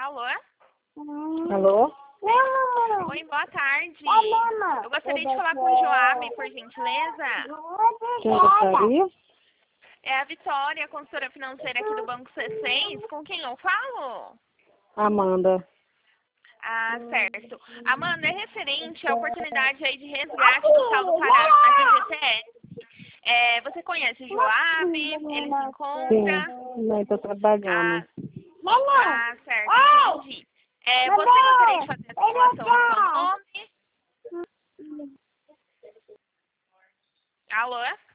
Alô? Alô? Oi, boa tarde. Eu gostaria de falar com o Joab, por gentileza. Quem gostaria? É a Vitória, consultora financeira aqui do Banco C6. Com quem eu falo? Amanda. Ah, certo. Amanda, é referente à oportunidade aí de resgate do saldo parado na FGTS. Você conhece o Joab? Ele se encontra? Sim, não, estou trabalhando. Certo, entendi. Você gostaria de fazer a simulação no seu nome? Alô?